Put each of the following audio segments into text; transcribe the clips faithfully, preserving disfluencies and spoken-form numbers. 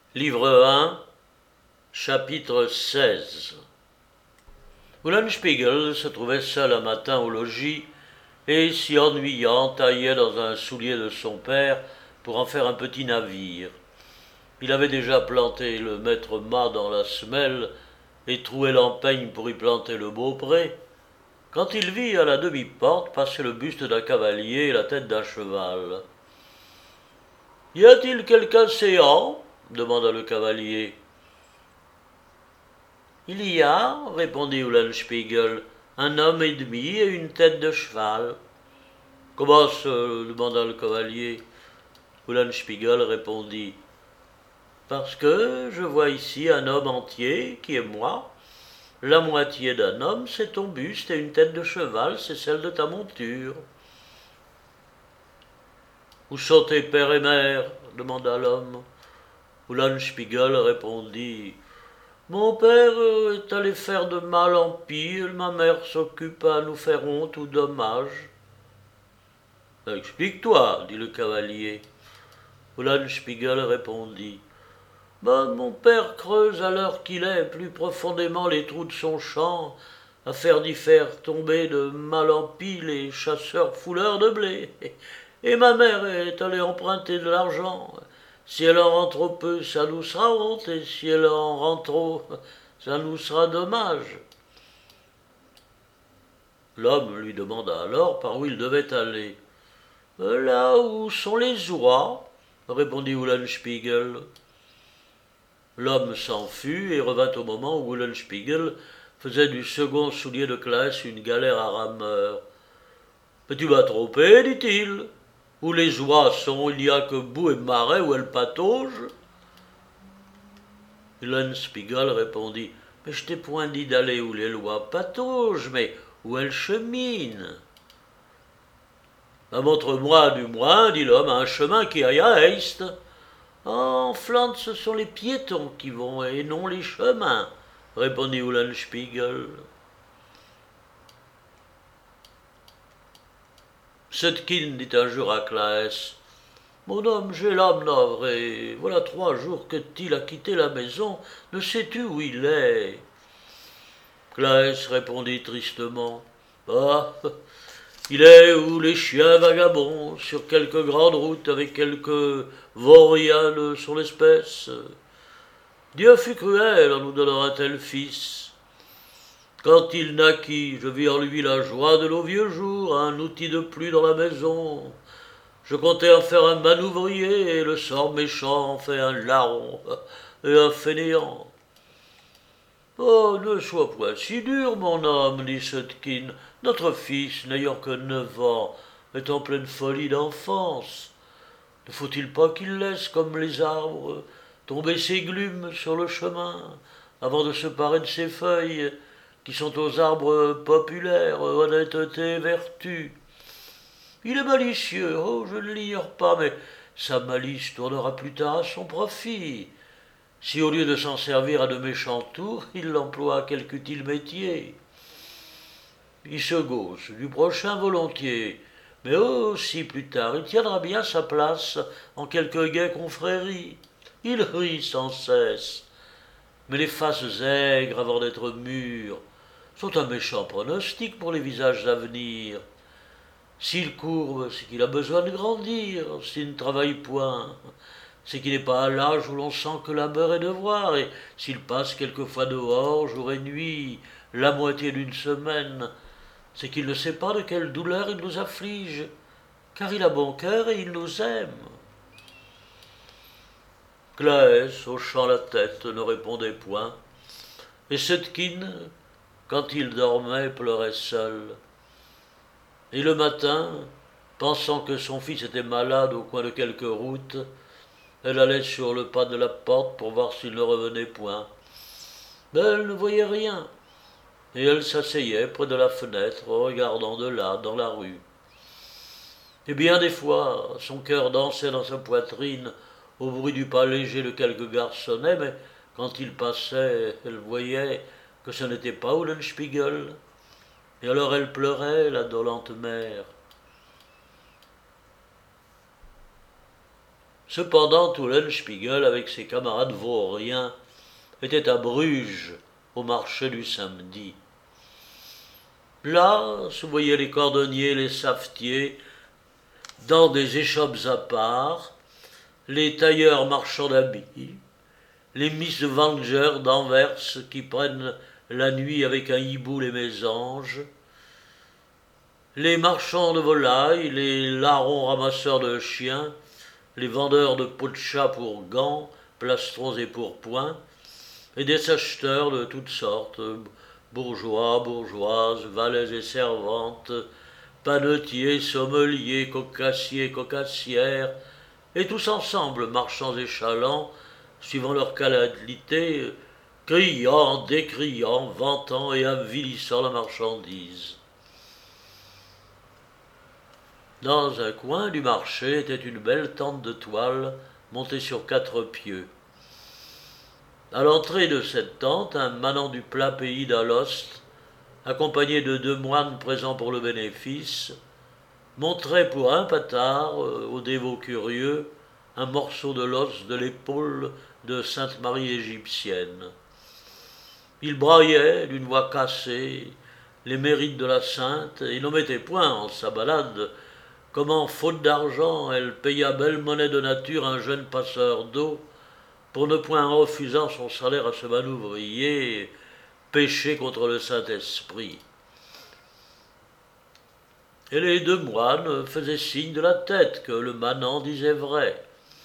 Livre un, chapitre seize. Eulenspiegel se trouvait seul un matin au logis et, s'y ennuyant, taillait dans un soulier de son père pour en faire un petit navire. Il avait déjà planté le maître-mât dans la semelle et troué l'empeigne pour y planter le beaupré, quand il vit à la demi-porte passer le buste d'un cavalier et la tête d'un cheval. « Y a-t-il quelqu'un séant ?» demanda le cavalier. « Il y a, répondit Eulenspiegel, un homme et demi et une tête de cheval. »« Comment se demanda le cavalier. Eulenspiegel répondit. Parce que je vois ici un homme entier, qui est moi. La moitié d'un homme, c'est ton buste, et une tête de cheval, c'est celle de ta monture. Où sont tes père et mère demanda l'homme. Eulenspiegel répondit. Mon père est allé faire de mal en pis, ma mère s'occupe à nous faire honte ou dommage. Explique-toi, dit le cavalier. Eulenspiegel répondit. Ben, mon père creuse à l'heure qu'il est plus profondément les trous de son champ, à faire d'y faire tomber de mal en pis les chasseurs fouleurs de blé. Et ma mère est allée emprunter de l'argent. Si elle en rend trop peu, ça nous sera honte, et si elle en rend trop, ça nous sera dommage. L'homme lui demanda alors par où il devait aller. Là où sont les oies, répondit Eulenspiegel. L'homme s'en fut et revint au moment où Eulenspiegel faisait du second soulier de classe une galère à rameur. Mais tu m'as trompé, dit-il. Où les oies sont, il n'y a que boue et marais où elles pataugent. Eulenspiegel répondit. Mais je t'ai point dit d'aller où les oies pataugent, mais où elles cheminent. Ben, montre-moi du moins, dit l'homme, un chemin qui aille à Heist. En Flandre, ce sont les piétons qui vont et non les chemins, répondit Eulenspiegel. Setkin dit un jour à Claes. Mon homme, j'ai l'âme navrée. Voilà trois jours que Till a quitté la maison. Ne sais-tu où il est? Claes répondit tristement. Ah, il est où les chiens vagabonds, sur quelque grande route avec quelques vauriens sur l'espèce. Dieu fut cruel en nous donnant un tel fils. Quand il naquit, je vis en lui la joie de nos vieux jours, un outil de plus dans la maison. Je comptais en faire un manouvrier, et le sort méchant en fait un larron et un fainéant. Oh, ne sois point si dur, mon homme, dit Setkin. Notre fils, n'ayant que neuf ans, est en pleine folie d'enfance. Ne faut-il pas qu'il laisse, comme les arbres, tomber ses glumes sur le chemin, avant de se parer de ses feuilles, qui sont aux arbres populaires, honnêteté et vertu. Il est malicieux, oh, je ne l'ignore pas, mais sa malice tournera plus tard à son profit. Si au lieu de s'en servir à de méchants tours, il l'emploie à quelque utile métier. Il se gauche du prochain volontiers, mais aussi plus tard, il tiendra bien sa place en quelque gaie confrérie. Il rit sans cesse, mais les faces aigres, avant d'être mûres, sont un méchant pronostic pour les visages à venir. S'il courbe, c'est qu'il a besoin de grandir. S'il ne travaille point, c'est qu'il n'est pas à l'âge où l'on sent que labeur est devoir. Et s'il passe quelquefois dehors, jour et nuit, la moitié d'une semaine, c'est qu'il ne sait pas de quelle douleur il nous afflige, car il a bon cœur et il nous aime. Claes, hochant la tête, ne répondait point, et Setkin, quand il dormait, pleurait seul. Et le matin, pensant que son fils était malade au coin de quelque route, elle allait sur le pas de la porte pour voir s'il ne revenait point. Mais elle ne voyait rien, et elle s'asseyait près de la fenêtre, regardant de là, dans la rue. Et bien des fois, son cœur dansait dans sa poitrine au bruit du pas léger de quelques garçonnets, mais quand il passait, elle voyait que ce n'était pas Eulenspiegel. Et alors elle pleurait, la dolente mère. Cependant, Eulenspiegel, avec ses camarades vauriens, était à Bruges, au marché du samedi. Là se voyaient les cordonniers, les savetiers, dans des échoppes à part, les tailleurs marchands d'habits, les Miss Wanger d'Anvers qui prennent la nuit avec un hibou les mésanges, les marchands de volailles, les larrons ramasseurs de chiens, les vendeurs de peaux de chat pour gants, plastrons et pourpoints, et des acheteurs de toutes sortes, bourgeois, bourgeoises, valets et servantes, panetiers, sommeliers, cocassiers, cocassières, et tous ensemble, marchands et chalands, suivant leur qualité, criant, décriant, vantant et avilissant la marchandise. Dans un coin du marché était une belle tente de toile montée sur quatre pieux. À l'entrée de cette tente, un manant du plat pays d'Alost, accompagné de deux moines présents pour le bénéfice, montrait pour un patard, aux dévots curieux, un morceau de l'os de l'épaule de Sainte Marie égyptienne. Il braillait d'une voix cassée les mérites de la sainte et n'omettait point en sa balade comment, faute d'argent, elle paya belle monnaie de nature un jeune passeur d'eau, pour ne point refusant son salaire à ce manouvrier, péché contre le Saint-Esprit. Et les deux moines faisaient signe de la tête que le manant disait vrai.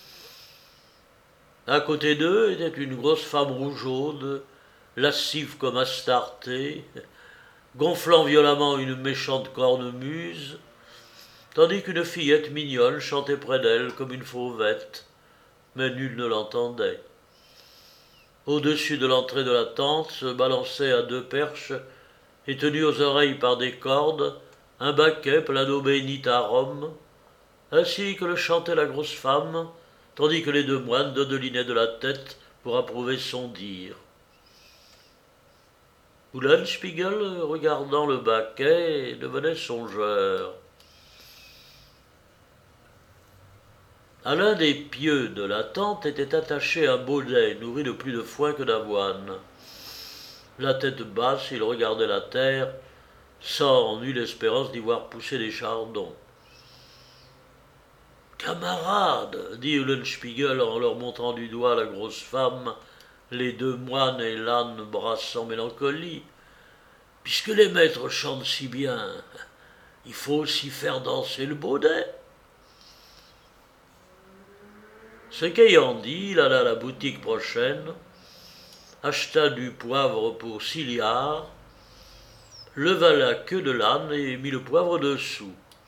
À côté d'eux était une grosse femme rougeaude, lascive comme Astarté, gonflant violemment une méchante cornemuse, tandis qu'une fillette mignonne chantait près d'elle comme une fauvette, mais nul ne l'entendait. Au-dessus de l'entrée de la tente se balançait à deux perches, et tenu aux oreilles par des cordes, un baquet plein d'eau bénite à Rome, ainsi que le chantait la grosse femme, tandis que les deux moines dodelinaient de la tête pour approuver son dire. Eulenspiegel, regardant le baquet, devenait songeur. À l'un des pieux de la tente était attaché un baudet nourri de plus de foin que d'avoine. La tête basse, il regardait la terre, sans nulle espérance d'y voir pousser des chardons. « Camarades, dit Eulenspiegel en leur montrant du doigt la grosse femme, les deux moines et l'âne brassant mélancolie, puisque les maîtres chantent si bien, il faut aussi faire danser le baudet. » Ce qu'ayant dit, il alla à la boutique prochaine, acheta du poivre pour six liards, leva la queue de l'âne et mit le poivre dessous.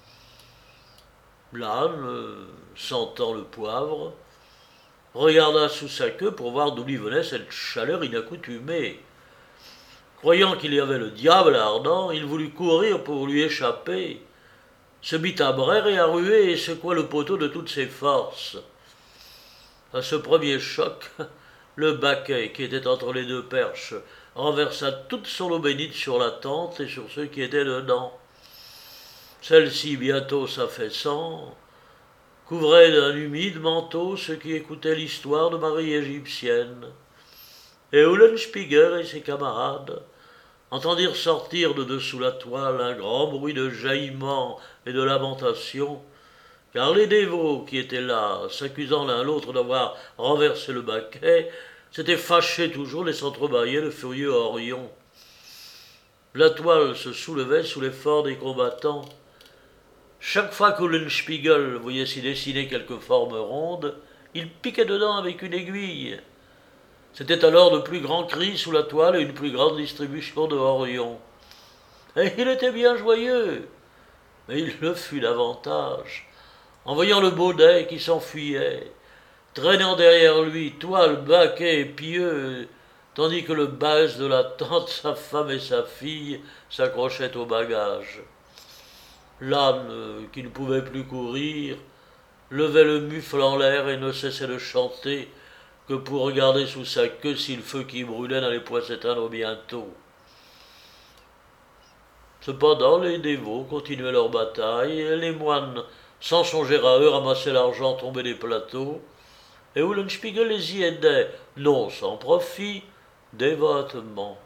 L'âne, sentant le poivre, regarda sous sa queue pour voir d'où lui venait cette chaleur inaccoutumée. Croyant qu'il y avait le diable ardent, il voulut courir pour lui échapper, se mit à braire et à ruer et secoua le poteau de toutes ses forces. À ce premier choc, le baquet qui était entre les deux perches renversa toute son eau bénite sur la tente et sur ceux qui étaient dedans. Celle-ci, bientôt s'affaissant, couvrait d'un humide manteau ceux qui écoutaient l'histoire de Marie égyptienne. Et Eulenspiegel et ses camarades entendirent sortir de dessous la toile un grand bruit de jaillement et de lamentation, car les dévots qui étaient là, s'accusant l'un l'autre d'avoir renversé le baquet, s'étaient fâchés toujours et s'entrebâillaient le furieux Orion. La toile se soulevait sous l'effort des combattants. Chaque fois qu'Eulenspiegel voyait s'y dessiner quelque forme ronde, il piquait dedans avec une aiguille. C'était alors de plus grands cris sous la toile et une plus grande distribution de Orion. Et il était bien joyeux, mais il le fut davantage en voyant le baudet qui s'enfuyait, traînant derrière lui toile, baquet et pieux, tandis que le bas de la tente, sa femme et sa fille, s'accrochaient au bagage. L'âne, qui ne pouvait plus courir, levait le mufle en l'air et ne cessait de chanter que pour regarder sous sa queue si le feu qui brûlait n'allait point s'éteindre bientôt. Cependant, les dévots continuaient leur bataille, et les moines sans songer à eux, ramassaient l'argent tombé des plateaux, et Eulenspiegel les y aidait, non sans profit, dévotement.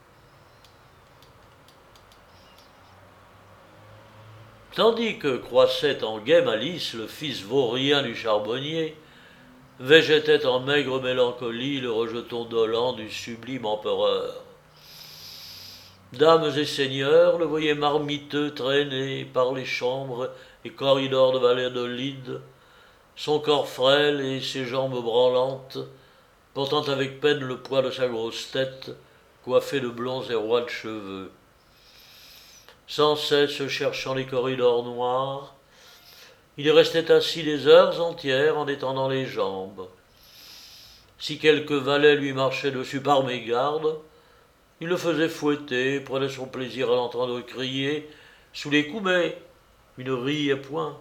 Tandis que croissait en gaie malice le fils vaurien du charbonnier, végétait en maigre mélancolie le rejeton dolent du sublime empereur. Dames et seigneurs le voyaient marmiteux traîner par les chambres et corridors de Valladolid, son corps frêle et ses jambes branlantes, portant avec peine le poids de sa grosse tête, coiffée de blonds et rois de cheveux. Sans cesse cherchant les corridors noirs, il y restait assis des heures entières en étendant les jambes. Si quelque valet lui marchait dessus par mégarde, il le faisait fouetter, prenait son plaisir à l'entendre crier sous les coups, mais il ne riait point.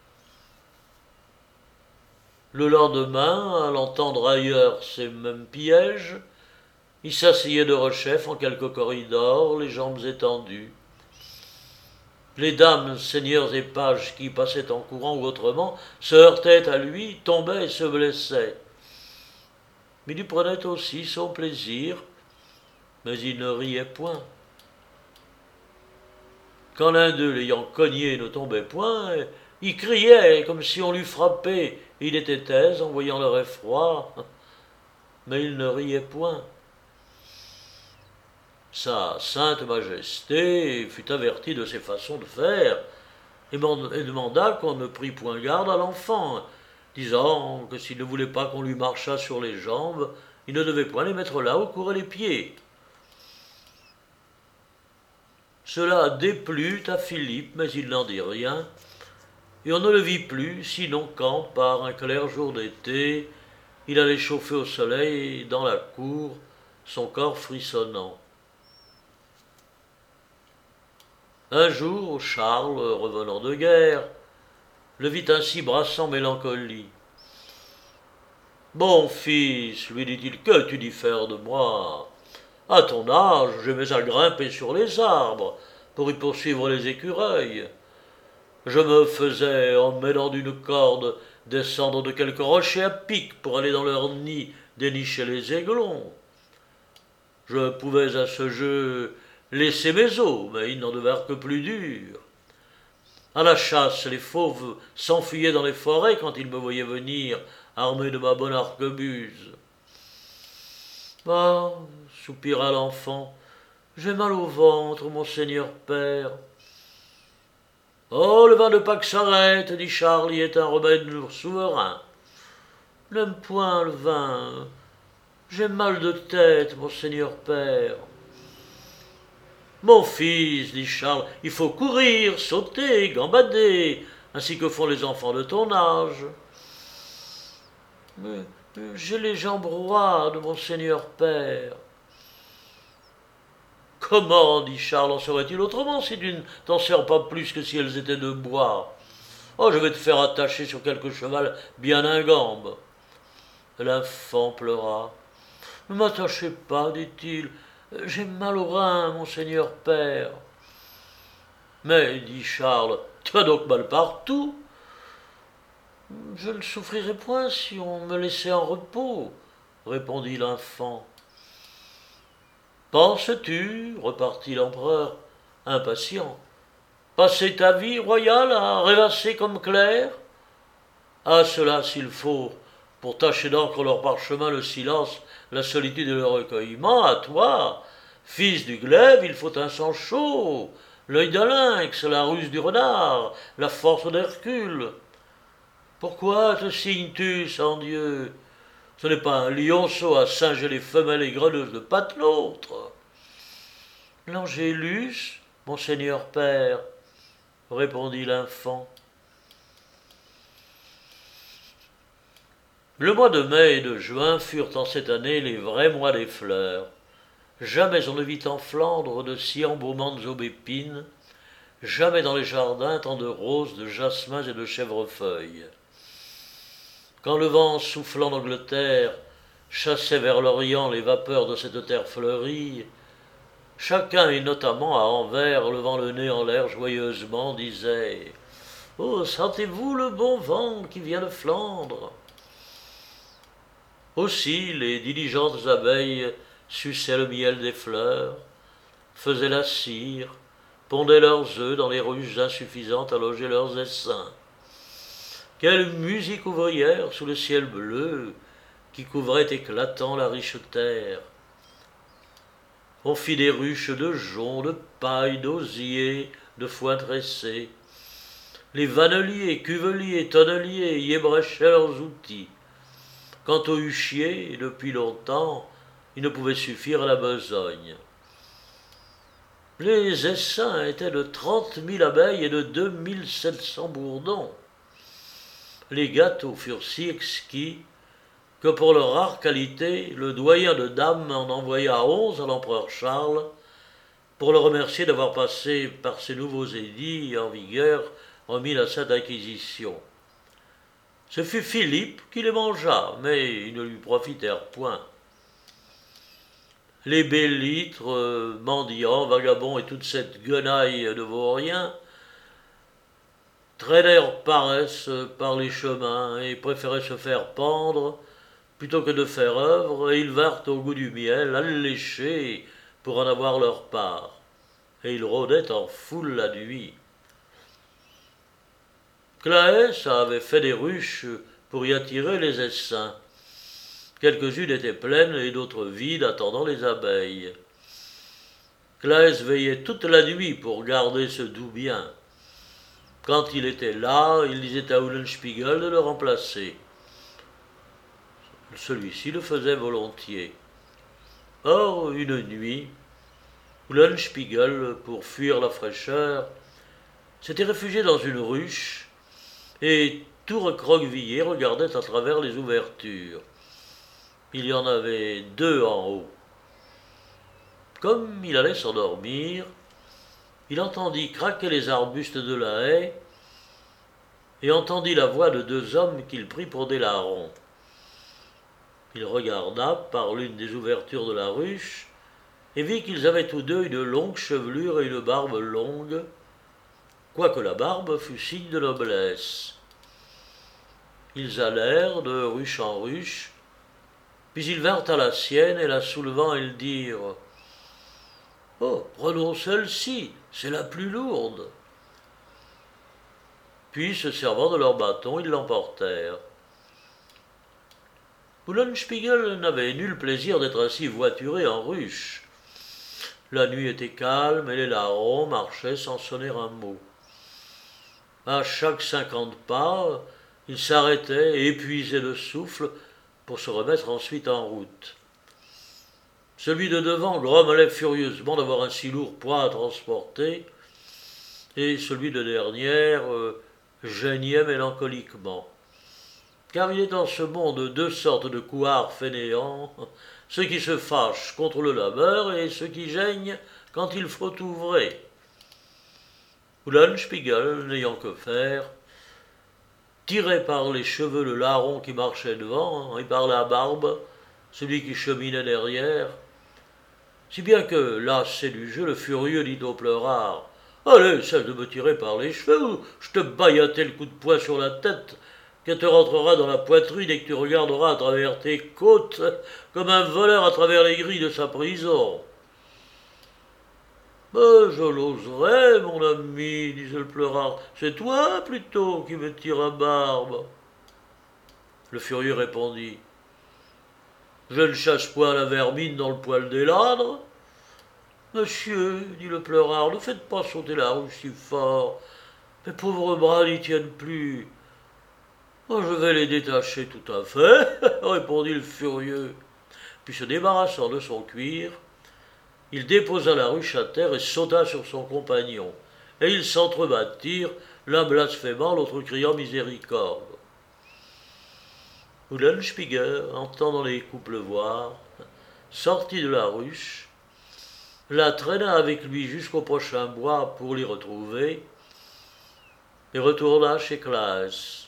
Le lendemain, à l'entendre ailleurs ces mêmes pièges, il s'asseyait de rechef en quelque corridor, les jambes étendues. Les dames, seigneurs et pages qui passaient en courant ou autrement se heurtaient à lui, tombaient et se blessaient. Il y prenait aussi son plaisir, mais il ne riait point. Quand l'un d'eux, l'ayant cogné, ne tombait point, il criait comme si on l'eût frappé. Il était aise en voyant leur effroi, mais il ne riait point. Sa sainte majesté fut avertie de ses façons de faire et demanda qu'on ne prît point garde à l'enfant, disant que s'il ne voulait pas qu'on lui marchât sur les jambes, il ne devait point les mettre là où couraient les pieds. Cela déplut à Philippe, mais il n'en dit rien, et on ne le vit plus, sinon quand, par un clair jour d'été, il allait chauffer au soleil dans la cour, son corps frissonnant. Un jour, Charles, revenant de guerre, le vit ainsi brassant mélancolie. « Mon fils, lui dit-il, que tu diffères de moi ? À ton âge, j'aimais à grimper sur les arbres pour y poursuivre les écureuils. Je me faisais, en mêlant d'une corde, descendre de quelques rochers à pic pour aller dans leur nid dénicher les aiglons. Je pouvais à ce jeu laisser mes os, mais ils n'en devinrent que plus durs. À la chasse, les fauves s'enfuyaient dans les forêts quand ils me voyaient venir, armé de ma bonne arquebuse. Ah, soupira l'enfant, j'ai mal au ventre, mon seigneur père. Oh, le vin de Pâques s'arrête, dit Charles, y est un remède souverain. N'aime point le vin, j'ai mal de tête, mon seigneur père. Mon fils, dit Charles, il faut courir, sauter, gambader, ainsi que font les enfants de ton âge. Mais j'ai les jambes roides, mon seigneur père. Comment, dit Charles, en serait-il autrement si tu ne t'en sers pas plus que si elles étaient de bois? Oh, je vais te faire attacher sur quelque cheval bien ingambe. L'enfant pleura. Ne m'attachez pas, dit-il. J'ai mal au rein, mon seigneur père. Mais, dit Charles, tu as donc mal partout. Je ne souffrirais point si on me laissait en repos, répondit l'enfant. Penses-tu, repartit l'empereur, impatient, passer ta vie royale à rêvasser comme clerc? À cela, s'il faut, pour tâcher d'encre leur parchemin le silence, la solitude et le recueillement, à toi, fils du glaive, il faut un sang chaud, l'œil d'un lynx, la ruse du renard, la force d'Hercule. Pourquoi te signes-tu, sans Dieu? Ce n'est pas un lionceau à singer les femelles et greneuses de pattes l'autre. L'Angélus, mon seigneur père, répondit l'enfant. Le mois de mai et de juin furent en cette année les vrais mois des fleurs. Jamais on ne vit en Flandre de si embaumantes aubépines, jamais dans les jardins tant de roses, de jasmins et de chèvrefeuilles. Quand le vent soufflant d'Angleterre chassait vers l'Orient les vapeurs de cette terre fleurie, chacun, et notamment à Anvers, levant le nez en l'air joyeusement, disait « Oh, sentez-vous le bon vent qui vient de Flandre? Aussi, les diligentes abeilles suçaient le miel des fleurs, faisaient la cire, pondaient leurs œufs dans les ruches insuffisantes à loger leurs essaims. Quelle musique ouvrière sous le ciel bleu qui couvrait éclatant la riche terre! On fit des ruches de joncs, de paille, d'osier, de foin tressé. Les vaneliers, cuveliers, tonneliers y ébréchaient leurs outils. Quant aux huchiers, depuis longtemps, ils ne pouvaient suffire à la besogne. Les essaims étaient de trente mille abeilles et de deux mille sept cents bourdons. Les gâteaux furent si exquis que pour leur rare qualité, le doyen de dames en envoya onze à l'empereur Charles pour le remercier d'avoir passé par ces nouveaux édits en vigueur remis à cette acquisition. Ce fut Philippe qui les mangea, mais ils ne lui profitèrent point. Les bellitres, mendiants, vagabonds et toute cette guenaille de vauriens traînèrent paresse par les chemins et préféraient se faire pendre plutôt que de faire œuvre, et ils vinrent au goût du miel, alléchés pour en avoir leur part, et ils rôdaient en foule la nuit. Claës avait fait des ruches pour y attirer les essaims. Quelques-unes étaient pleines et d'autres vides, attendant les abeilles. Claës veillait toute la nuit pour garder ce doux bien. Quand il était là, il disait à Eulenspiegel de le remplacer. Celui-ci le faisait volontiers. Or, une nuit, Eulenspiegel, pour fuir la fraîcheur, s'était réfugié dans une ruche et, tout recroquevillé, regardait à travers les ouvertures. Il y en avait deux en haut. Comme il allait s'endormir, il entendit craquer les arbustes de la haie et entendit la voix de deux hommes qu'il prit pour des larrons. Il regarda par l'une des ouvertures de la ruche et vit qu'ils avaient tous deux une longue chevelure et une barbe longue, quoique la barbe fût signe de noblesse. Ils allèrent de ruche en ruche, puis ils vinrent à la sienne et la soulevant, ils dirent « Oh, prenons celle-ci, c'est la plus lourde !» Puis, se servant de leur bâton, ils l'emportèrent. Eulenspiegel n'avait nul plaisir d'être ainsi voituré en ruche. La nuit était calme et les larrons marchaient sans sonner un mot. À chaque cinquante pas, ils s'arrêtaient et épuisaient le souffle pour se remettre ensuite en route. Celui de devant grommelait furieusement d'avoir un si lourd poids à transporter, et celui de derrière euh, geignait mélancoliquement. Car il est dans ce monde deux sortes de couards fainéants, ceux qui se fâchent contre le labeur et ceux qui geignent quand il faut ouvrer. Eulenspiegel, n'ayant que faire, tirait par les cheveux le larron qui marchait devant et par la barbe celui qui cheminait derrière, si bien que, lassé du jeu, le furieux dit au pleurard « Allez, cesse de me tirer par les cheveux ou je te baille un tel coup de poing sur la tête qu'elle te rentrera dans la poitrine et que tu regarderas à travers tes côtes comme un voleur à travers les grilles de sa prison. » « Ben, je l'oserais, mon ami, disait le pleurard. C'est toi, plutôt, qui me tire à barbe. Le furieux répondit. Je ne chasse point la vermine dans le poil des ladres. Monsieur, dit le pleurard, ne faites pas sauter la ruche si fort. Mes pauvres bras n'y tiennent plus. Oh, je vais les détacher tout à fait, répondit le furieux. Puis se débarrassant de son cuir, il déposa la ruche à terre et sauta sur son compagnon, et ils s'entrebattirent, l'un blasphémant, l'autre criant miséricorde. Eulenspiegel, entendant les coups pleuvoir, sortit de la ruche, la traîna avec lui jusqu'au prochain bois pour l'y retrouver, et retourna chez Claës.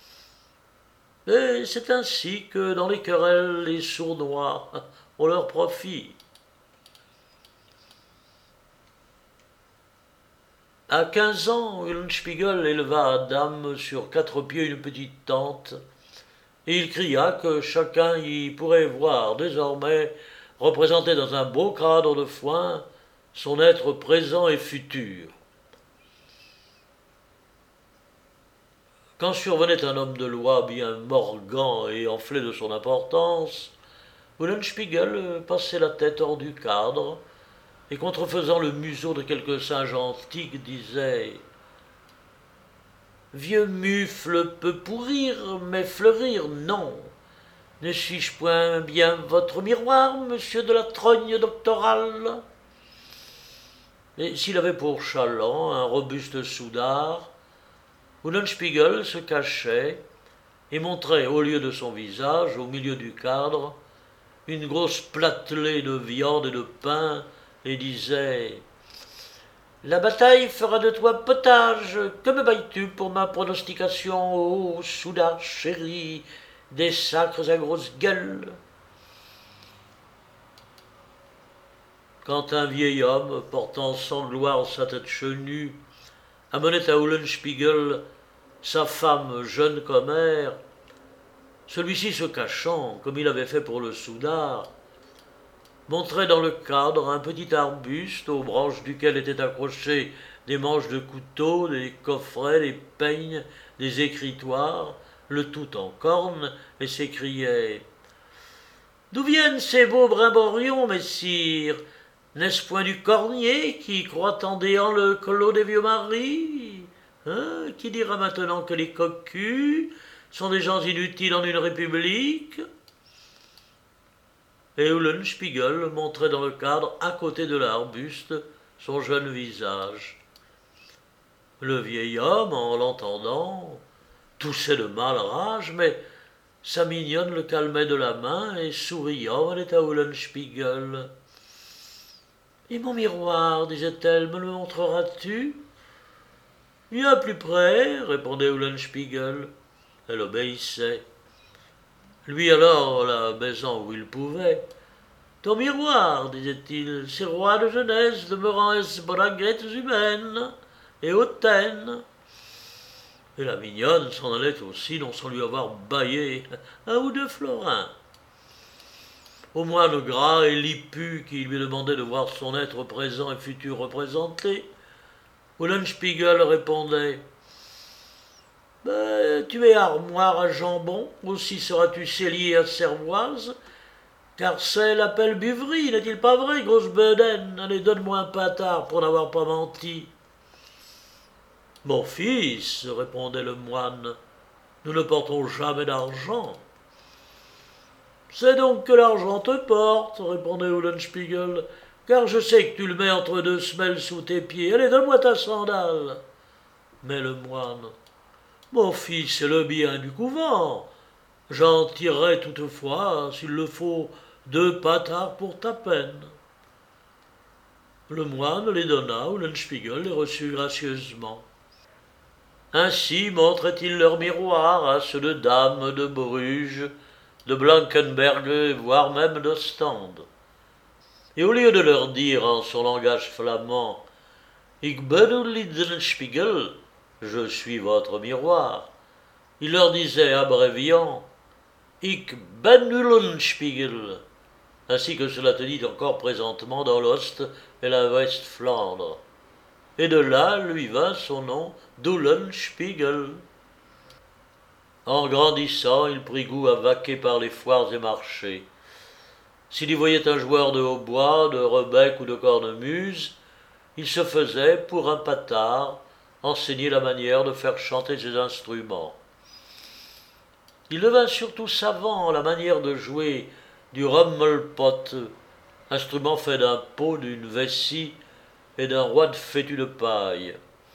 Et c'est ainsi que, dans les querelles, les sournois ont leur profit. À quinze ans, Eulenspiegel éleva à dame sur quatre pieds une petite tente, et il cria que chacun y pourrait voir désormais, représenté dans un beau cadre de foin, son être présent et futur. Quand survenait un homme de loi bien morgant et enflé de son importance, Eulenspiegel passait la tête hors du cadre, et contrefaisant le museau de quelque singe antique, disait « Vieux mufle peut pourrir, mais fleurir, non. Ne suis-je point bien votre miroir, monsieur de la trogne doctorale ?» Et s'il avait pour chaland un robuste soudard, Eulenspiegel se cachait et montrait au lieu de son visage, au milieu du cadre, une grosse platelée de viande et de pain, et disait « La bataille fera de toi potage, que me bailles-tu pour ma pronostication, ô soudard chéri, des sacres à grosse gueule ?» Quand un vieil homme, portant sans gloire sa tête chenue, amenait à Eulenspiegel sa femme jeune commère, celui-ci se cachant, comme il avait fait pour le soudard, montrait dans le cadre un petit arbuste aux branches duquel étaient accrochés des manches de couteau, des coffrets, des peignes, des écritoires, le tout en corne, et s'écriait « D'où viennent ces beaux brimborions, messire? N'est-ce point du cornier qui croit en déant le clos des vieux maris? Hein, qui dira maintenant que les cocus sont des gens inutiles en une république ?» Et Eulenspiegel montrait dans le cadre, à côté de l'arbuste, son jeune visage. Le vieil homme, en l'entendant, toussait de male rage, mais sa mignonne le calmait de la main, et souriant, elle était à Eulenspiegel. « Et mon miroir, disait-elle, me le montreras-tu » ? « Bien plus près, répondait Eulenspiegel. Elle obéissait. Lui alors la baisant où il pouvait. « Ton miroir, disait-il, c'est roi de jeunesse, demeurant es braguettes humaines et hautaines. » Et la mignonne s'en allait aussi, non sans lui avoir bâillé un ou deux florins. Au moine gras et lipu qui lui demandait de voir son être présent et futur représenté, Eulenspiegel répondait ben, « Tu es armoire à jambon, aussi seras-tu cellier à cervoise, car c'est l'appel buverie, n'est-il pas vrai, grosse bedaine? Allez, donne-moi un patard pour n'avoir pas menti. » « Mon fils, répondait le moine, nous ne portons jamais d'argent. »« C'est donc que l'argent te porte, répondait Eulenspiegel, car je sais que tu le mets entre deux semelles sous tes pieds. Allez, donne-moi ta sandale. » Mais le moine, « Mon fils, c'est le bien du couvent. J'en tirerai toutefois, s'il le faut, deux patards pour ta peine. » Le moine les donna, Eulenspiegel les reçut gracieusement. Ainsi montraient-ils leur miroir à ceux de dames de Bruges, de Blankenberg, voire même d'Ostende. Et au lieu de leur dire en son langage flamand « Ich bin Eulenspiegel, je suis votre miroir », il leur disait abréviant « Ich bin Eulenspiegel », ainsi que cela te dit encore présentement dans l'Ost et la West-Flandre. Et de là lui vint son nom d'Eulenspiegel. En grandissant, il prit goût à vaquer par les foires et marchés. S'il y voyait un joueur de hautbois, de rebec ou de cornemuse, il se faisait, pour un patard, enseigner la manière de faire chanter ses instruments. Il devint surtout savant en la manière de jouer du rummelpott, instrument fait d'un pot, d'une vessie et d'un roi de fétu de paille.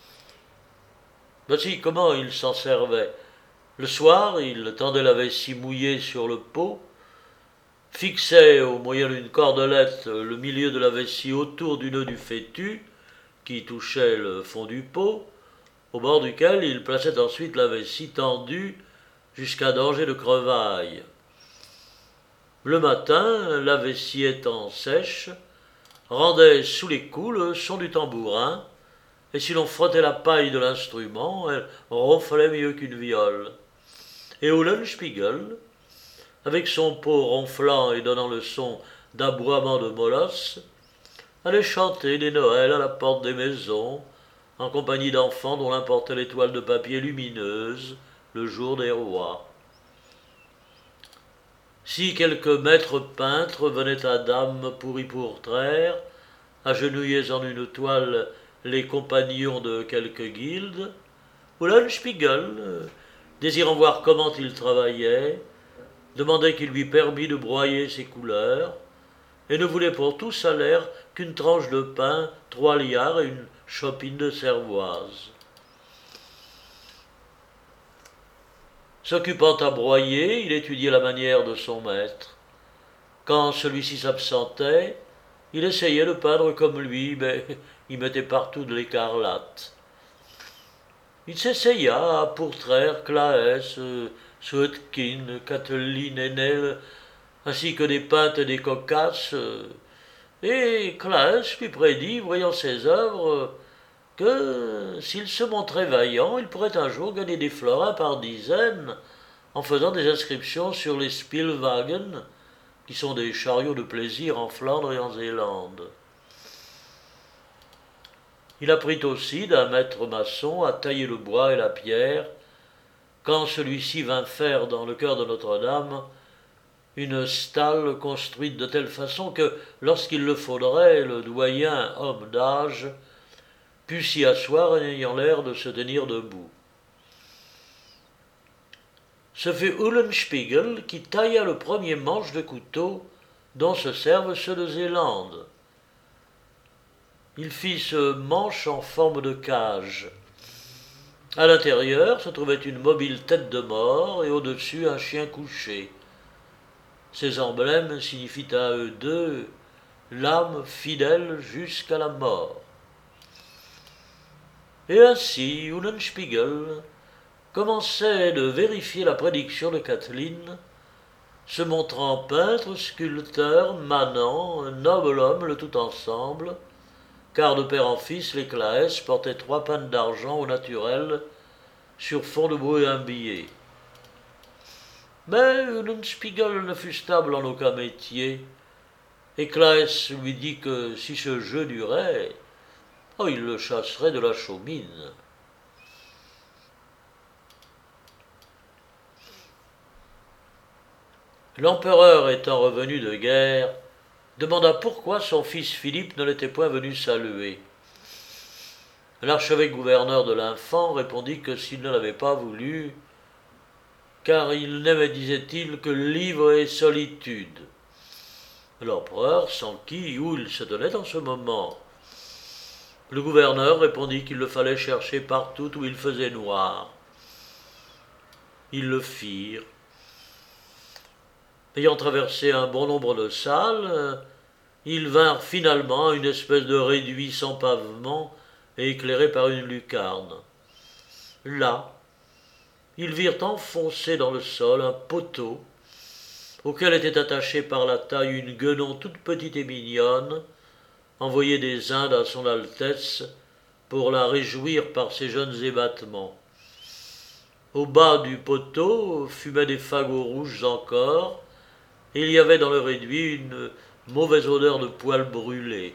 Voici comment il s'en servait. Le soir, il tendait la vessie mouillée sur le pot, fixait au moyen d'une cordelette le milieu de la vessie autour du nœud du fétu, qui touchait le fond du pot, au bord duquel il plaçait ensuite la vessie tendue jusqu'à danger de crevaille. Le matin, la vessie étant sèche, rendait sous les coups le son du tambourin, et si l'on frottait la paille de l'instrument, elle ronflait mieux qu'une viole. Et Eulenspiegel, avec son pot ronflant et donnant le son d'aboiement de molosse, allait chanter des Noëls à la porte des maisons, en compagnie d'enfants dont l'importait l'étoile de papier lumineuse, le jour des rois. Si quelques maîtres peintres venaient à dame pour y pourtraire, agenouillés en une toile les compagnons de quelques guildes, Eulenspiegel, désirant voir comment ils travaillaient, demandait qu'il lui permît de broyer ses couleurs, et ne voulait pour tout salaire qu'une tranche de pain, trois liards et une chopine de cervoise. S'occupant à broyer, il étudiait la manière de son maître. Quand celui-ci s'absentait, il essayait de peindre comme lui, mais il mettait partout de l'écarlate. Il s'essaya à pourtraire Claes, Suetkin, Kathleen Hennel, ainsi que des peintres et des cocasses, et Claes lui prédit, voyant ses œuvres, que s'il se montrait vaillant, il pourrait un jour gagner des florins par dizaines en faisant des inscriptions sur les Spielwagen, qui sont des chariots de plaisir en Flandre et en Zélande. Il apprit aussi d'un maître maçon à tailler le bois et la pierre, quand celui-ci vint faire dans le chœur de Notre-Dame une stalle construite de telle façon que, lorsqu'il le faudrait, le doyen, homme d'âge, put s'y asseoir en ayant l'air de se tenir debout. Ce fut Eulenspiegel qui tailla le premier manche de couteau dont se servent ceux de Zélande. Il fit ce manche en forme de cage. À l'intérieur se trouvait une mobile tête de mort et au-dessus un chien couché. Ces emblèmes signifient à eux deux l'âme fidèle jusqu'à la mort. Et ainsi Eulenspiegel commençait de vérifier la prédiction de Kathleen, se montrant peintre, sculpteur, manant, noble homme le tout ensemble, car de père en fils les Claes portaient trois pintes d'argent au naturel sur fond de brun billet. Mais Eulenspiegel ne fut stable en aucun métier, et Claes lui dit que si ce jeu durait, oh, il le chasserait de la chaumine. L'empereur étant revenu de guerre, demanda pourquoi son fils Philippe ne l'était point venu saluer. L'archevêque gouverneur de l'Infant répondit que s'il ne l'avait pas voulu, car il n'aimait, disait-il, que livre et solitude. L'empereur s'enquit où il se tenait en ce moment. Le gouverneur répondit qu'il le fallait chercher partout où il faisait noir. Ils le firent. Ayant traversé un bon nombre de salles, ils vinrent finalement à une espèce de réduit sans pavement et éclairé par une lucarne. Là, ils virent enfoncer dans le sol un poteau auquel était attachée par la taille une guenon toute petite et mignonne, envoyée des Indes à son Altesse pour la réjouir par ses jeunes ébattements. Au bas du poteau fumaient des fagots rouges encore, et il y avait dans le réduit une mauvaise odeur de poils brûlés.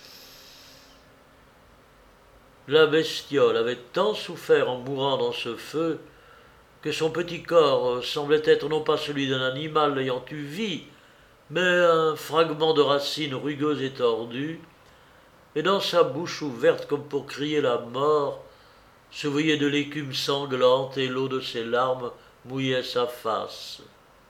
La bestiole avait tant souffert en mourant dans ce feu que son petit corps semblait être non pas celui d'un animal ayant eu vie, mais un fragment de racine rugueuse et tordue, et dans sa bouche ouverte comme pour crier la mort, se voyait de l'écume sanglante et l'eau de ses larmes mouillait sa face.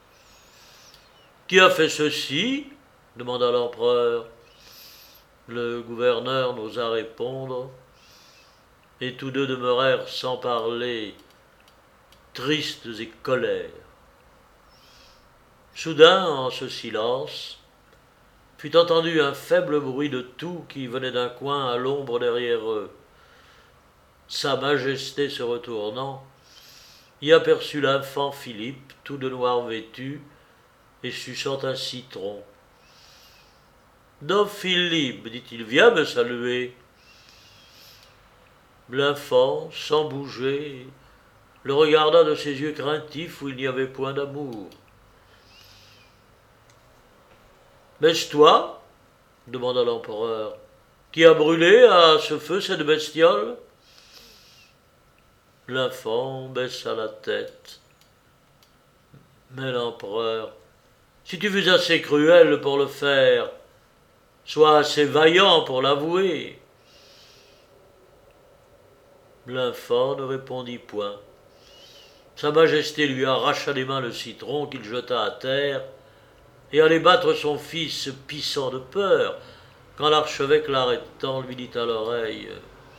« Qui a fait ceci ?» demanda l'empereur. Le gouverneur n'osa répondre, et tous deux demeurèrent sans parler, tristes et colères. Soudain, en ce silence, fut entendu un faible bruit de toux qui venait d'un coin à l'ombre derrière eux. Sa Majesté, se retournant, y aperçut l'infant Philippe, tout de noir vêtu, et suçant un citron. « Don Philippe, dit-il, viens me saluer. » L'enfant, sans bouger, le regarda de ses yeux craintifs où il n'y avait point d'amour. « Est-ce toi, demanda l'empereur, qui a brûlé à ce feu cette bestiole ?» L'enfant baissa la tête. « Mais l'empereur, si tu fus assez cruel pour le faire, sois assez vaillant pour l'avouer. » L'enfant ne répondit point. Sa Majesté lui arracha des mains le citron qu'il jeta à terre et allait battre son fils pissant de peur, quand l'archevêque l'arrêtant lui dit à l'oreille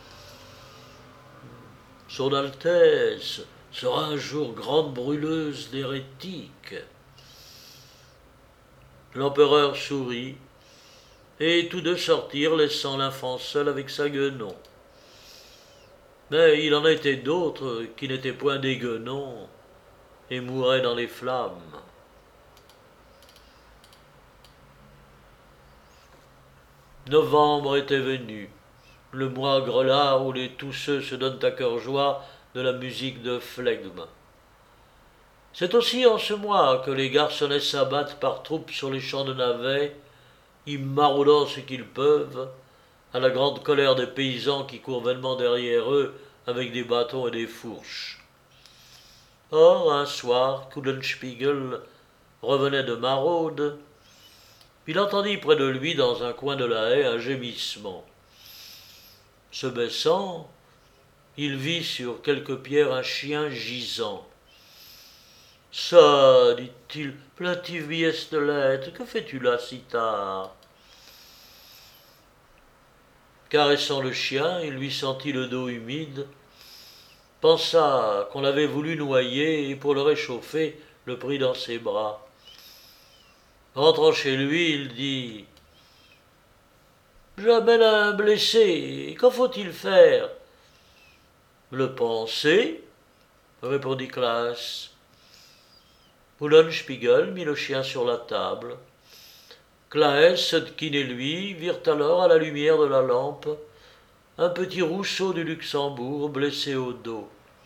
« Son Altesse sera un jour grande brûleuse d'hérétiques. » L'empereur sourit, et tous deux sortirent, laissant l'enfant seul avec sa guenon. Mais il en était d'autres qui n'étaient point des guenons et mouraient dans les flammes. Novembre était venu, le mois grelat où les tousseux se donnent à cœur joie de la musique de flegme. C'est aussi en ce mois que les garçonnets s'abattent par troupes sur les champs de navets, y maraudant ce qu'ils peuvent, à la grande colère des paysans qui courent vainement derrière eux avec des bâtons et des fourches. Or, un soir, Kulenspiegel revenait de maraude. Il entendit près de lui, dans un coin de la haie, un gémissement. Se baissant, il vit sur quelques pierres un chien gisant. « Ça, dit-il, plaintive biestelette, que fais-tu là si tard ?» Caressant le chien, il lui sentit le dos humide, pensa qu'on l'avait voulu noyer et pour le réchauffer, le prit dans ses bras. Rentrant chez lui, il dit « J'amène un blessé, qu'en faut-il faire ?»« Le panser, répondit Klaas. Eulenspiegel mit le chien sur la table. Klaes, Sötkin et lui virent alors à la lumière de la lampe un petit Rousseau du Luxembourg blessé au dos.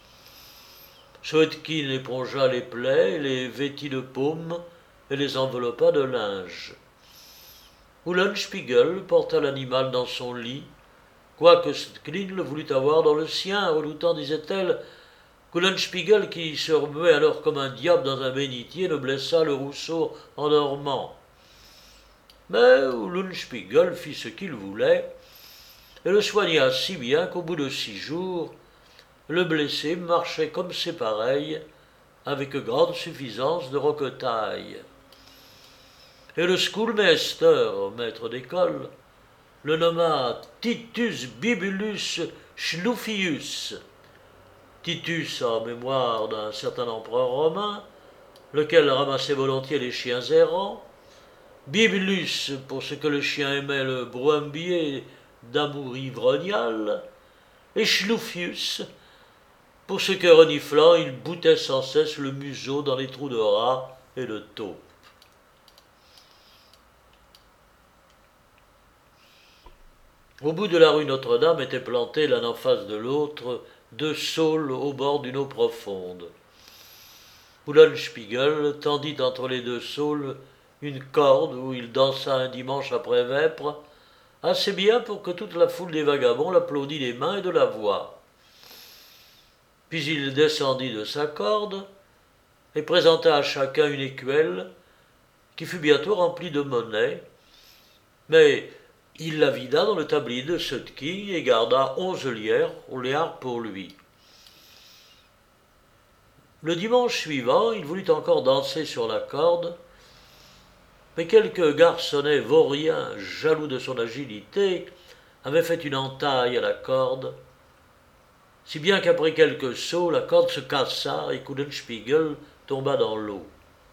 Sötkin épongea les plaies, les vêtit de paume et les enveloppa de linge. Eulenspiegel porta l'animal dans son lit, quoique Sötkin le voulut avoir dans le sien, redoutant, disait-elle, qu'Eulenspiegel, qui se remuait alors comme un diable dans un bénitier, ne blessa le Rousseau en dormant. Mais Eulenspiegel fit ce qu'il voulait et le soigna si bien qu'au bout de six jours, le blessé marchait comme ses pareils, avec grande suffisance de roquetaille. Et le schoolmaster, maître d'école, le nomma Titus Bibulus Schluffius, Titus en mémoire d'un certain empereur romain, lequel ramassait volontiers les chiens errants, Bibulus pour ce que le chien aimait le brouimbier d'amour ivrognal, et Schluffius pour ce que reniflant il boutait sans cesse le museau dans les trous de rats et de taupes. Au bout de la rue Notre-Dame étaient plantés l'un en face de l'autre deux saules au bord d'une eau profonde. Eulenspiegel tendit entre les deux saules une corde où il dansa un dimanche après vêpres, assez bien pour que toute la foule des vagabonds l'applaudît des mains et de la voix. Puis il descendit de sa corde et présenta à chacun une écuelle qui fut bientôt remplie de monnaie, mais il la vida dans le tablier de Sötkin et garda onze lières au liard pour lui. Le dimanche suivant, il voulut encore danser sur la corde, mais quelques garçonnets vauriens, jaloux de son agilité, avaient fait une entaille à la corde, si bien qu'après quelques sauts, la corde se cassa et Eulenspiegel tomba dans l'eau.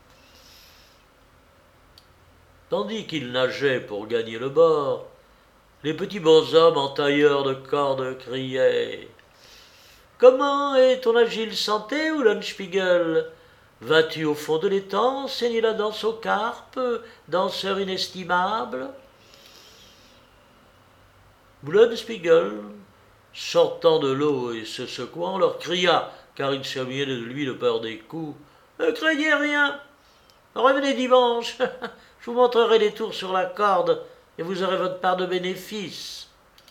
Tandis qu'il nageait pour gagner le bord, les petits bonshommes en tailleurs de cordes criaient « Comment est ton agile santé, Eulenspiegel ? Vas-tu au fond de l'étang saigner la danse aux carpes, danseur inestimable ?» Eulenspiegel sortant de l'eau et se secouant, leur cria, car il s'éloignait de lui de peur des coups, « Ne craignez rien, revenez dimanche, je vous montrerai des tours sur la corde, et vous aurez votre part de bénéfice. »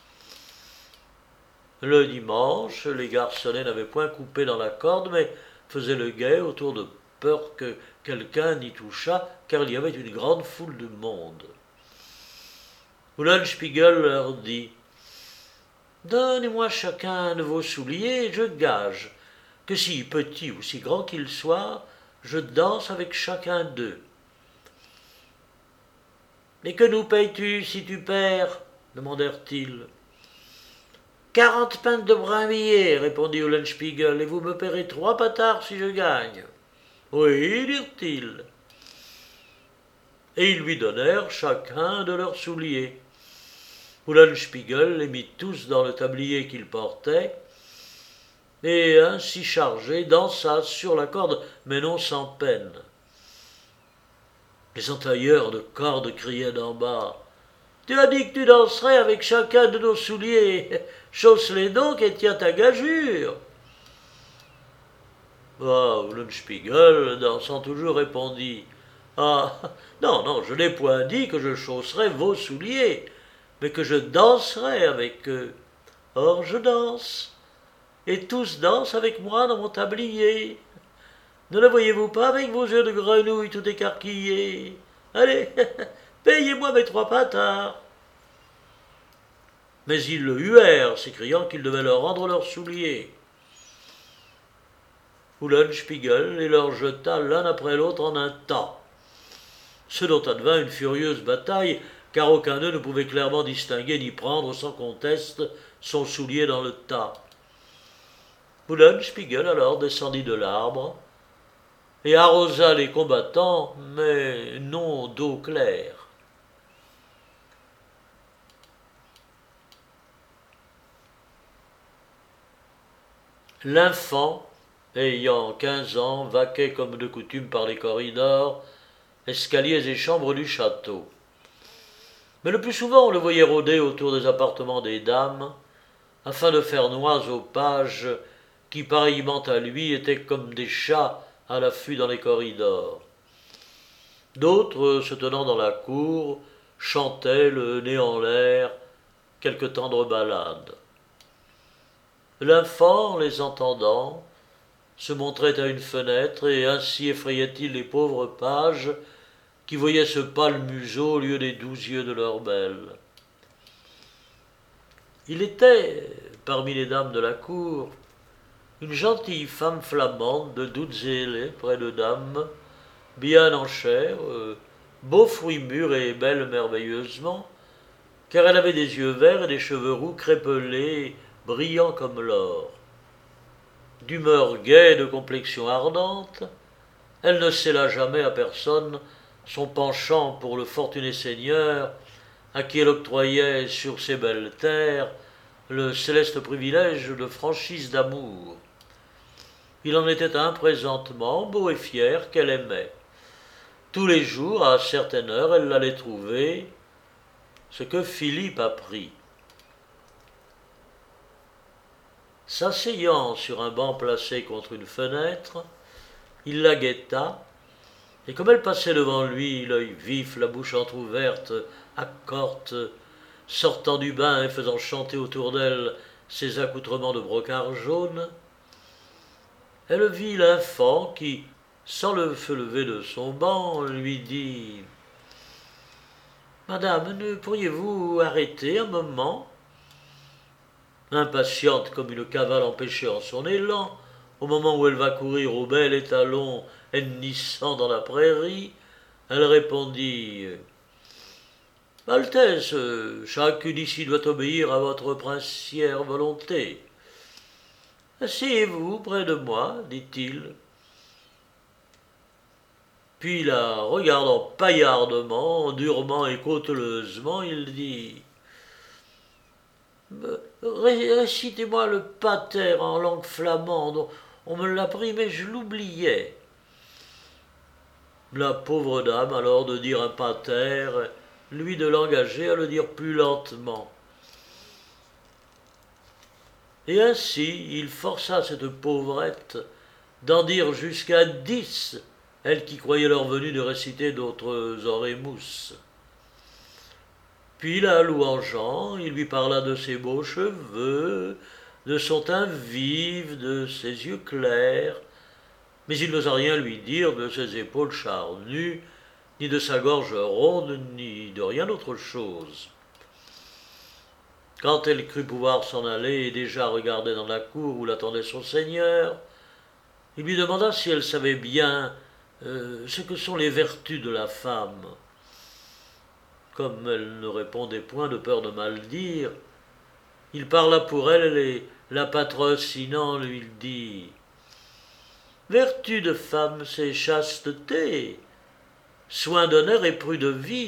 Le dimanche, les garçonnets n'avaient point coupé dans la corde, mais faisaient le guet autour de peur que quelqu'un n'y touchât, car il y avait une grande foule de monde. Eulenspiegel leur dit « Donnez-moi chacun de vos souliers, et je gage que si petit ou si grand qu'il soit, je danse avec chacun d'eux. »« Mais que nous payes-tu si tu perds » demandèrent-ils. « Quarante pintes de brun billet, répondit Eulenspiegel, et vous me paierez trois patards si je gagne. »« Oui, dirent-ils. » Et ils lui donnèrent chacun de leurs souliers. Eulenspiegel les mit tous dans le tablier qu'il portait, et ainsi chargé dansa sur la corde, mais non sans peine. Les entailleurs de cordes criaient d'en bas. « Tu as dit que tu danserais avec chacun de nos souliers. Chausse-les donc et tiens ta gageure. » Ah, Eulenspiegel, dansant toujours, répondit « Ah, non, non, je n'ai point dit que je chausserais vos souliers, mais que je danserais avec eux. Or, je danse, et tous dansent avec moi dans mon tablier. Ne le voyez-vous pas avec vos yeux de grenouille tout écarquillés? Allez, payez-moi mes trois patards. » Mais ils le huèrent, s'écriant qu'il devait leur rendre leurs souliers. Eulenspiegel les leur jeta l'un après l'autre en un tas, ce dont advint une furieuse bataille, car aucun d'eux ne pouvait clairement distinguer ni prendre sans conteste son soulier dans le tas. Eulenspiegel alors descendit de l'arbre et arrosa les combattants, mais non d'eau claire. L'infant, ayant quinze ans, vaquait comme de coutume par les corridors, escaliers et chambres du château. Mais le plus souvent on le voyait rôder autour des appartements des dames, afin de faire noise aux pages qui, pareillement à lui, étaient comme des chats à l'affût dans les corridors. D'autres, se tenant dans la cour, chantaient, le nez en l'air, quelque tendre ballade. L'infant, les entendant, se montrait à une fenêtre, et ainsi effrayait-il les pauvres pages qui voyaient ce pâle museau au lieu des doux yeux de leur belle. Il était, parmi les dames de la cour, une gentille femme flamande de doutes ailées près de dames, bien en chair, euh, beau fruit mûr et belle merveilleusement, car elle avait des yeux verts et des cheveux roux crépelés, brillants comme l'or. D'humeur gaie et de complexion ardente, elle ne céla jamais à personne son penchant pour le fortuné seigneur à qui elle octroyait sur ses belles terres le céleste privilège de franchise d'amour. Il en était un présentement, beau et fier, qu'elle aimait. Tous les jours, à certaine heure, elle l'allait trouver, ce que Philippe apprit. S'asseyant sur un banc placé contre une fenêtre, il la guetta, et comme elle passait devant lui, l'œil vif, la bouche entr'ouverte, accorte, sortant du bain et faisant chanter autour d'elle ses accoutrements de brocart jaune, elle vit l'infant qui, sans le se lever de son banc, lui dit « Madame, ne pourriez-vous arrêter un moment ?» Impatiente comme une cavale empêchée en son élan, au moment où elle va courir au bel étalon hennissant dans la prairie, elle répondit « Altesse, chacune ici doit obéir à votre princière volonté. »« Asseyez-vous près de moi, dit-il. » Puis la regardant paillardement, durement et cauteleusement, il dit « Récitez-moi le pater en langue flamande, on me l'a pris mais je l'oubliais. » La pauvre dame, alors de dire un pater, lui de l'engager à le dire plus lentement. et ainsi il força cette pauvrette d'en dire jusqu'à dix, elle qui croyait leur venue de réciter d'autres orémus. Puis la louangeant, il lui parla de ses beaux cheveux, de son teint vif, de ses yeux clairs, mais il n'osa rien lui dire de ses épaules charnues, ni de sa gorge ronde, ni de rien d'autre chose. Quand elle crut pouvoir s'en aller et déjà regardait dans la cour où l'attendait son seigneur, il lui demanda si elle savait bien euh, ce que sont les vertus de la femme. Comme elle ne répondait point de peur de mal dire, il parla pour elle et la patrocinant lui dit « Vertu de femme, c'est chasteté, soin d'honneur et prud'e vie. »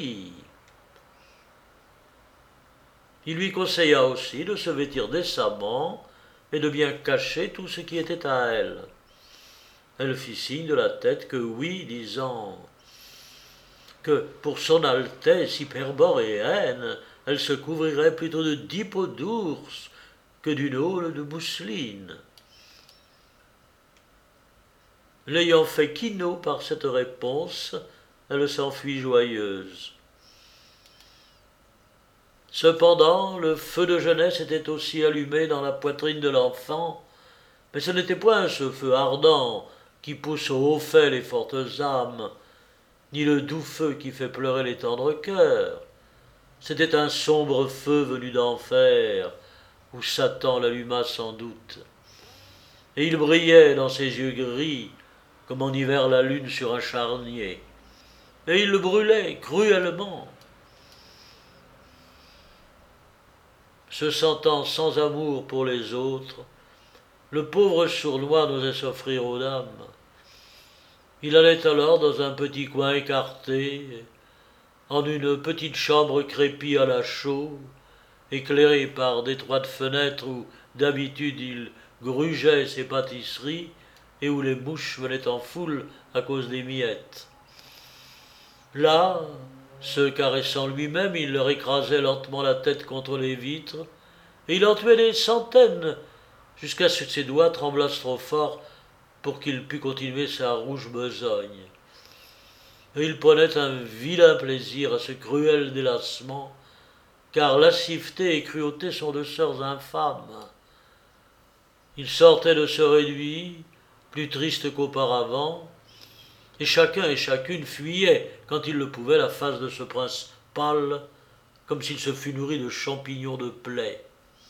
Il lui conseilla aussi de se vêtir décemment et de bien cacher tout ce qui était à elle. Elle fit signe de la tête que oui, disant que pour son Altesse hyperboréenne, elle se couvrirait plutôt de dix peaux d'ours que d'une aule de mousseline. L'ayant fait quinaut par cette réponse, elle s'enfuit joyeuse. Cependant, le feu de jeunesse était aussi allumé dans la poitrine de l'enfant, mais ce n'était point ce feu ardent qui pousse au haut fait les fortes âmes, ni le doux feu qui fait pleurer les tendres cœurs. C'était un sombre feu venu d'enfer, où Satan l'alluma sans doute. Et il brillait dans ses yeux gris, comme en hiver la lune sur un charnier. Et il le brûlait cruellement. Se sentant sans amour pour les autres, le pauvre sournois n'osait s'offrir aux dames. Il allait alors dans un petit coin écarté, en une petite chambre crépie à la chaux, éclairée par d'étroites fenêtres où d'habitude il grugeait ses pâtisseries et où les mouches venaient en foule à cause des miettes. Là, se caressant lui-même, il leur écrasait lentement la tête contre les vitres, et il en tuait des centaines, jusqu'à ce que ses doigts tremblassent trop fort pour qu'il pût continuer sa rouge besogne. Et il prenait un vilain plaisir à ce cruel délassement, car lasciveté et cruauté sont deux sœurs infâmes. Il sortait de ce réduit, plus triste qu'auparavant, et chacun et chacune fuyait, quand il le pouvait, la face de ce prince pâle, comme s'il se fût nourri de champignons de plaie.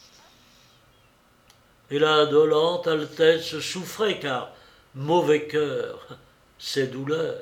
Et la dolente Altesse souffrait, car mauvais cœur, c'est douleur.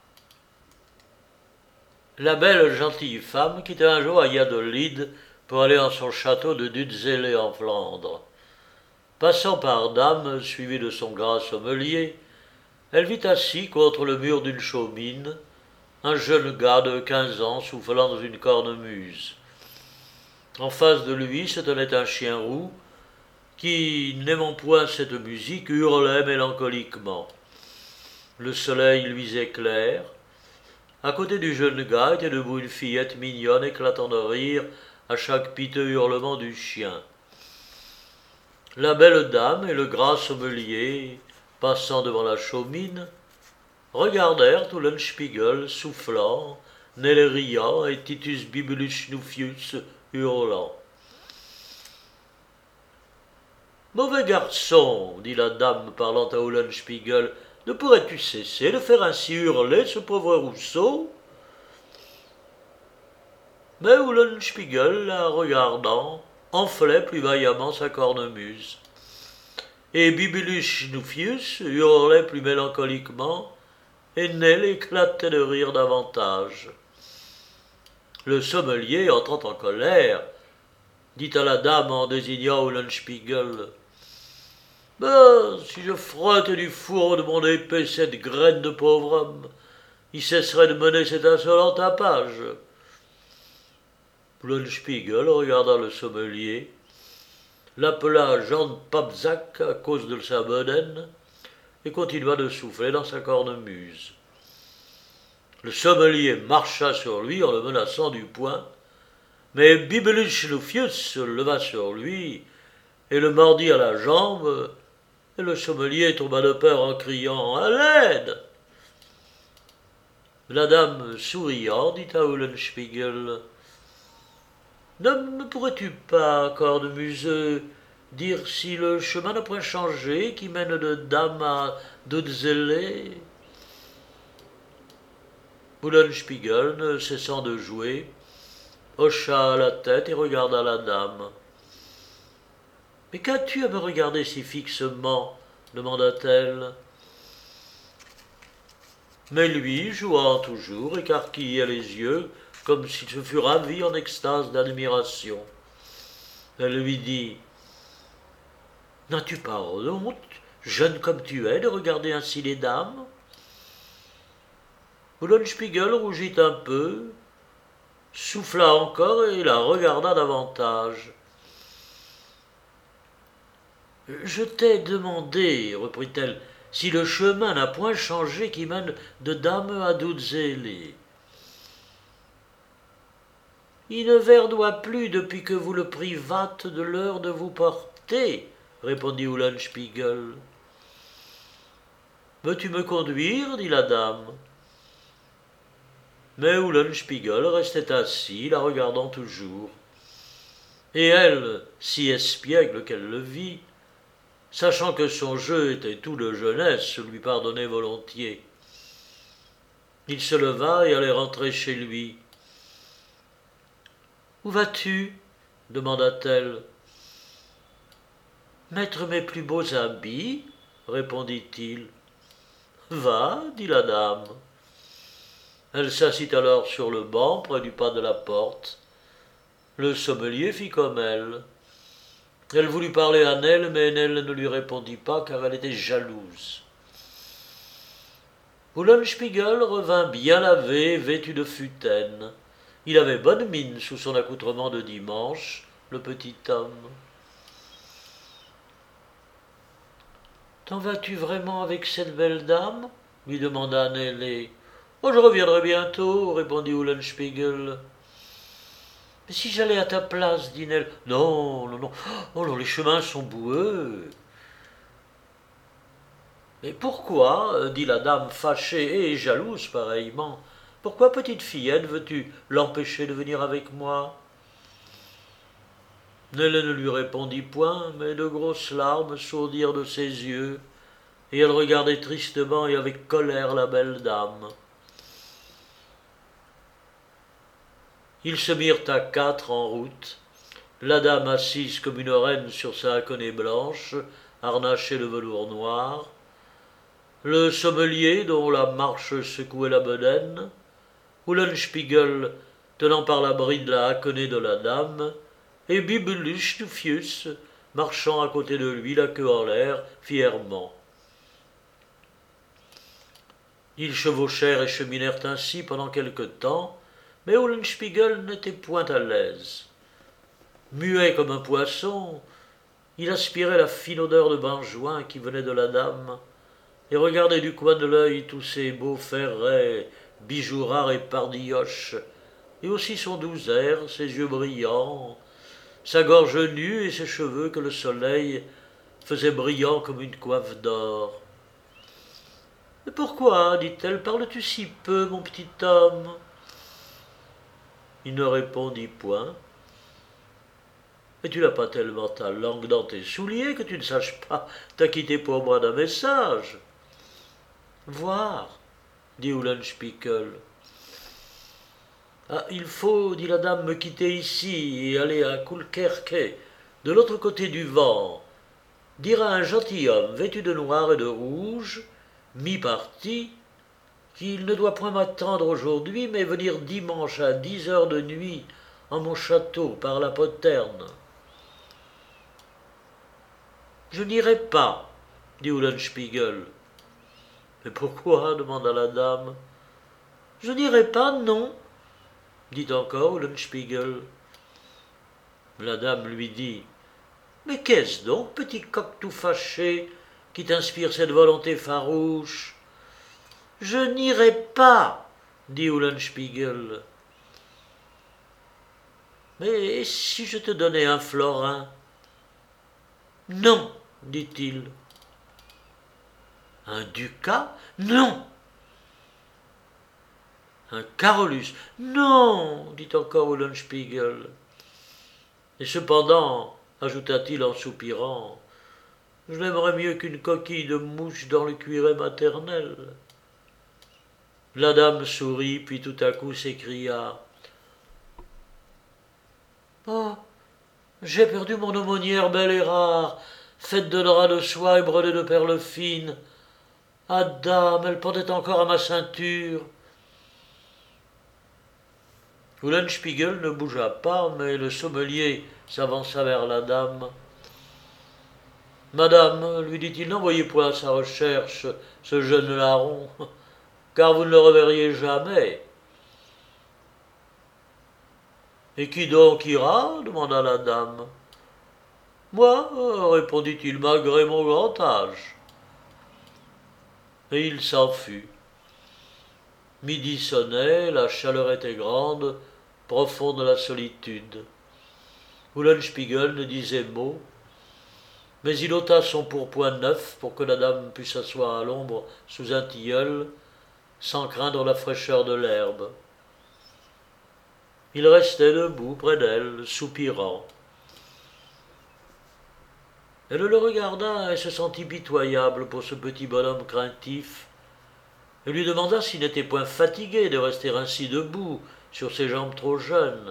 La belle gentille femme quittait un jour Valladolid pour aller en son château de Dutzélé en Flandre. Passant par Dames, suivie de son gras sommelier, elle vit assis contre le mur d'une chaumine un jeune gars de quinze ans soufflant dans une cornemuse. En face de lui se tenait un chien roux qui, n'aimant point cette musique, hurlait mélancoliquement. Le soleil luisait clair. À côté du jeune gars était debout une fillette mignonne éclatant de rire à chaque piteux hurlement du chien. La belle dame et le gras sommelier, passant devant la chaumine, regardèrent Eulenspiegel soufflant, Nell riant et Titus Bibulus Schnuffius hurlant. « Mauvais garçon, dit la dame parlant à Eulenspiegel, ne pourrais-tu cesser de faire ainsi hurler ce pauvre Rousseau ?» Mais Eulenspiegel, la regardant, enflait plus vaillamment sa cornemuse. Et Bibulus Schnuffius hurlait plus mélancoliquement, et Nell éclatait de rire davantage. Le sommelier, entrant en colère, dit à la dame en désignant Eulenspiegel « Ben, si je frottais du fourreau de mon épée cette graine de pauvre homme, il cesserait de mener cet insolent tapage. » Eulenspiegel regarda le sommelier, l'appela Jean Papzac à cause de sa bedaine, et continua de souffler dans sa cornemuse. Le sommelier marcha sur lui en le menaçant du poing, mais Bibulus Schnuffius se leva sur lui et le mordit à la jambe, et le sommelier tomba de peur en criant « À l'aide !» La dame, souriant, dit à Eulenspiegel « Ne me pourrais-tu pas, cornemuseux, dire si le chemin n'a point changé qui mène de Dame à Dodzele ?» Eulenspiegel, ne cessant de jouer, hocha la tête et regarda la dame. « Mais qu'as-tu à me regarder si fixement ?» demanda-t-elle. Mais lui, jouant toujours, écarquillait les yeux, comme s'il se fût ravi en extase d'admiration. Elle lui dit « N'as-tu pas honte, jeune comme tu es, de regarder ainsi les dames ?» Eulenspiegel rougit un peu, souffla encore et la regarda davantage. « Je t'ai demandé, reprit-elle, si le chemin n'a point changé qui mène de Dame à Dodzele. Il ne verdoie plus depuis que vous le privâtes de l'heure de vous porter, répondit Eulenspiegel. Veux-tu me conduire, dit la dame. Mais Eulenspiegel restait assis, la regardant toujours. Et elle, si espiègle qu'elle le vit, sachant que son jeu était tout de jeunesse, lui pardonnait volontiers. Il se leva et allait rentrer chez lui. « Où vas-tu » demanda-t-elle. « Mettre mes plus beaux habits » répondit-il. « Va, dit la dame. Elle s'assit alors sur le banc près du pas de la porte. Le sommelier fit comme elle. Elle voulut parler à Nell, mais Nell ne lui répondit pas car elle était jalouse. Eulenspiegel revint bien lavé, vêtu de futaine. Il avait bonne mine sous son accoutrement de dimanche, le petit homme. « T'en vas-tu vraiment avec cette belle dame ?» lui demanda Nell. « Oh, je reviendrai bientôt, » répondit Eulenspiegel. « Mais si j'allais à ta place, dit Nell. »« Non, non, non, oh non, les chemins sont boueux. » « Mais pourquoi, dit la dame fâchée et jalouse pareillement, pourquoi, petite fillette, veux-tu l'empêcher de venir avec moi ?» Nell ne lui répondit point, mais de grosses larmes sourdirent de ses yeux, et elle regardait tristement et avec colère la belle dame. Ils se mirent à quatre en route, la dame assise comme une reine sur sa haquenée blanche, harnachée de velours noir, le sommelier dont la marche secouait la bedaine, Eulenspiegel tenant par la bride la haquenée de la dame, et Bibulus Tufius marchant à côté de lui, la queue en l'air, fièrement. Ils chevauchèrent et cheminèrent ainsi pendant quelque temps, mais Eulenspiegel n'était point à l'aise. Muet comme un poisson, il aspirait la fine odeur de benjoin qui venait de la dame, et regardait du coin de l'œil tous ses beaux ferrets, bijoux rares et pardilloches, et aussi son doux air, ses yeux brillants, sa gorge nue et ses cheveux que le soleil faisait brillants comme une coiffe d'or. « Mais pourquoi, dit-elle, parles-tu si peu, mon petit homme ?» Il ne répondit point. « Mais tu n'as pas tellement ta langue dans tes souliers que tu ne saches pas t'acquitter pour moi d'un message. » « Voir, dit Eulenspiegel. « Ah, il faut, dit la dame, me quitter ici et aller à Kulkerke, de l'autre côté du vent, dire à un gentilhomme vêtu de noir et de rouge, mi-parti, qu'il ne doit point m'attendre aujourd'hui, mais venir dimanche à dix heures de nuit en mon château par la poterne. »« Je n'irai pas, dit Eulenspiegel. »« Mais pourquoi ?» demanda la dame. « Je n'irai pas, non, dit encore Eulenspiegel. La dame lui dit « Mais qu'est-ce donc, petit coq tout fâché, qui t'inspire cette volonté farouche ?»« Je n'irai pas, dit Eulenspiegel. »« Mais si je te donnais un florin ?» Non, dit-il. Un ducat? Non. Un Carolus? Non, dit encore Eulenspiegel. Et cependant, ajouta-t-il en soupirant, je l'aimerais mieux qu'une coquille de mouche dans le cuiret maternel. La dame sourit, puis tout à coup s'écria « Oh, j'ai perdu mon aumônière belle et rare, faite de drap de soie et brodée de perles fines. Ah, dame, elle pendait encore à ma ceinture. » Eulenspiegel ne bougea pas, mais le sommelier s'avança vers la dame. « Madame, lui dit-il, n'envoyez point à sa recherche ce jeune larron, car vous ne le reverriez jamais. » « Et qui donc ira ?» demanda la dame. « Moi, répondit-il, malgré mon grand âge. » Et il s'en fut. Midi sonnait, la chaleur était grande, profonde la solitude. Eulenspiegel ne disait mot, mais il ôta son pourpoint neuf pour que la dame pût s'asseoir à l'ombre sous un tilleul, sans craindre la fraîcheur de l'herbe. Il restait debout près d'elle, soupirant. Elle le regarda et se sentit pitoyable pour ce petit bonhomme craintif, et lui demanda s'il n'était point fatigué de rester ainsi debout sur ses jambes trop jeunes.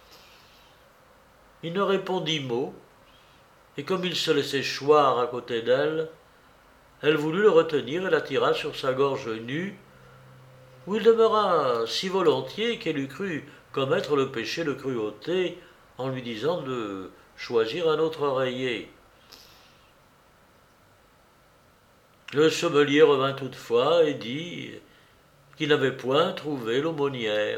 Il ne répondit mot, et comme il se laissait choir à côté d'elle, elle voulut le retenir et l'attira sur sa gorge nue, où il demeura si volontiers qu'elle eût cru commettre le péché de cruauté en lui disant de choisir un autre oreiller. Le sommelier revint toutefois et dit qu'il n'avait point trouvé l'aumônière.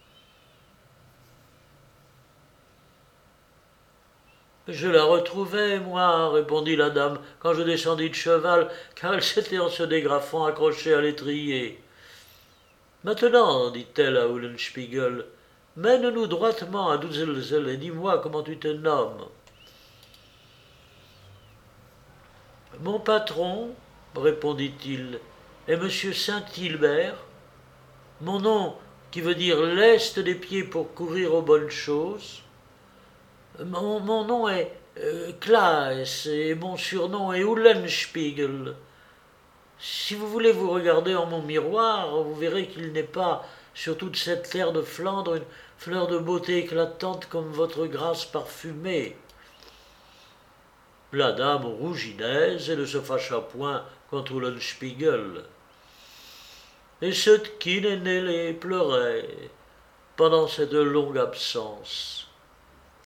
« Je la retrouvai, moi, répondit la dame, quand je descendis de cheval, car elle s'était en se dégrafant accrochée à l'étrier. Maintenant, dit-elle à Eulenspiegel, mène-nous droitement à Douzelzel et dis-moi comment tu te nommes. » Mon patron, répondit-il, est monsieur Saint-Hilbert. Mon nom, qui veut dire lest des pieds pour courir aux bonnes choses. Mon, mon nom est euh, Claes et mon surnom est Eulenspiegel. Si vous voulez vous regarder en mon miroir, vous verrez qu'il n'est pas, sur toute cette terre de Flandre, une fleur de beauté éclatante comme votre grâce parfumée. La dame rougit d'aise et ne se fâcha point contre Eulenspiegel. Et cette Kinenelle pleurait pendant cette longue absence.